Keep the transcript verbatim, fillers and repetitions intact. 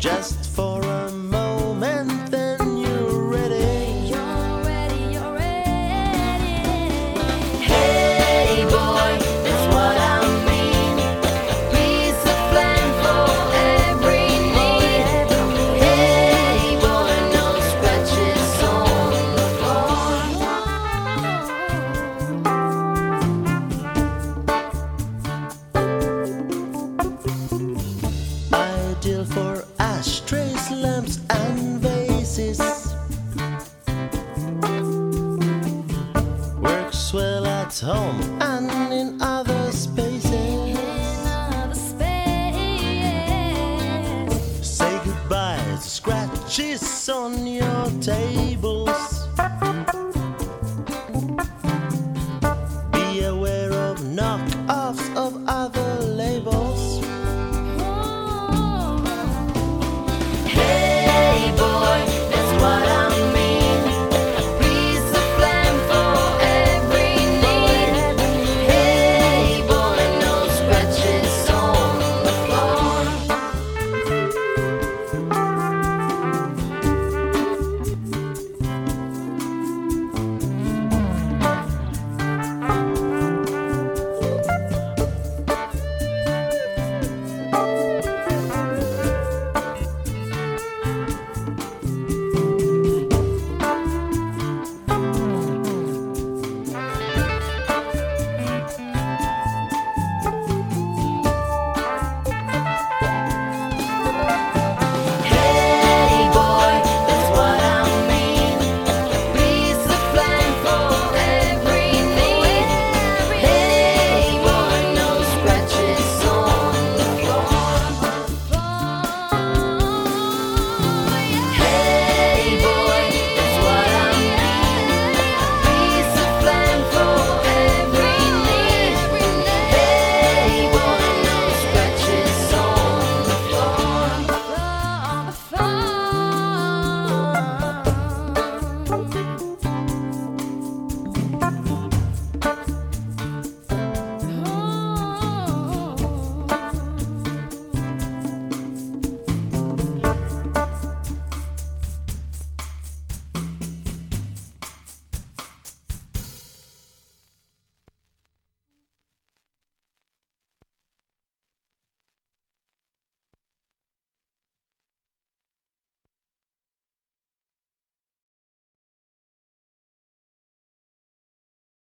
just for a moment, then you're ready. You're ready, you're ready. Hey boy, that's what I mean. A piece of land for every need. Hey boy, no scratches on the floor. Ideal for ashtrays, lamps, and vases. Works well at home and in other spaces. Another space. Say goodbye to scratches on your table.